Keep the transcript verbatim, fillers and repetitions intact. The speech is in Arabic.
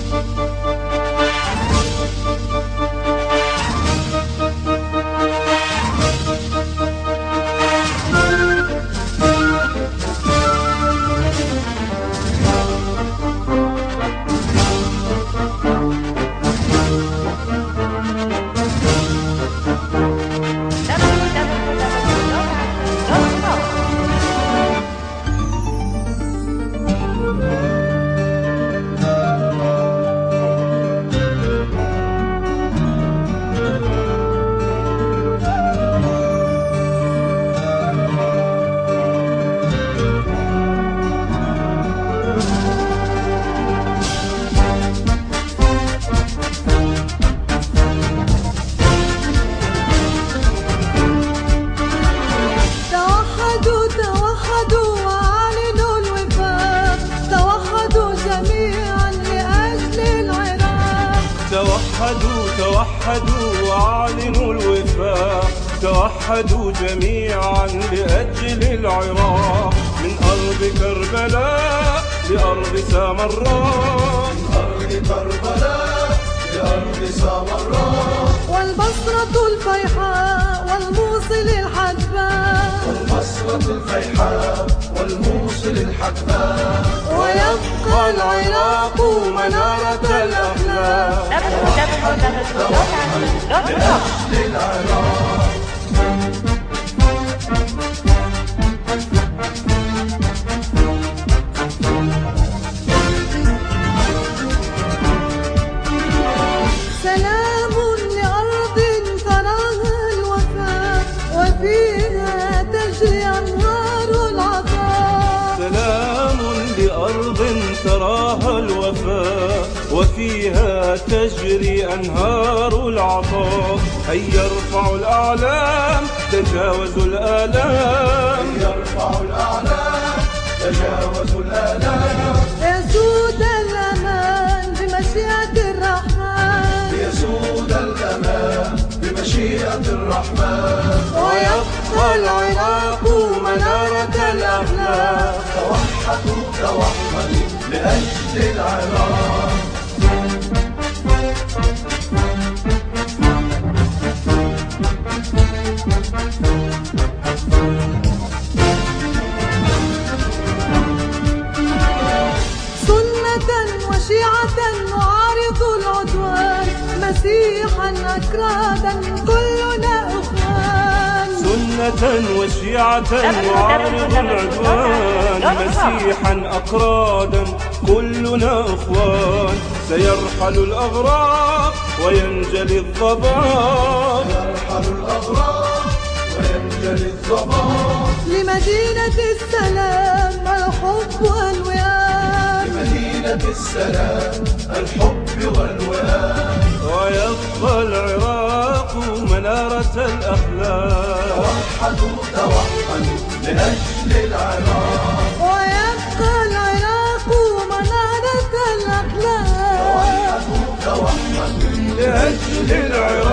توحدوا توحدوا وأعلنوا الوفاق، توحدوا جميعا لأجل العراق. من أرض كربلاء لأرض سامراء، من أرض كربلاء لأرض سامراء، والبصرة الفيحاء والموصل الحدباء، والبصرة الفيحاء والموصل الحدباء، ويبقى العراق منارة الأخلاق. لأجل العراق. سلام لأرض تراها الوفاء وفيها تجري أنهار العطاء. سلام لأرض تراها الوفاء وفيها تجري أنهار العطاء. هيا ارفعوا الأعلام تجاوزوا الآلام، هيا ارفعوا الأعلام تجاوزوا الآلام، يسود الأمان بمشيئة الرحمن، ليسود الأمان بمشيئة الرحمن، ويبقى العراق منارة الأخلاق. توحدوا توحدوا لأجل العراق. وشيعة نعارض العدوان، مسيحا أكرادا كلنا أخوان. سنة وشيعة نعارض العدوان، مسيحا أكرادا كلنا أخوان. سيرحل الأغراب وينجلي الضباب، سيرحل الأغراب وينجلي الضباب، لمدينة السلام الحب والوئام، مدينة السلام الحب والوئام. ويبقى العراق منارة الأخلاق. توحدوا توحدوا لأجل العراق. ويبقى العراق منارة الأخلاق. توحدوا توحدوا لأجل العراق.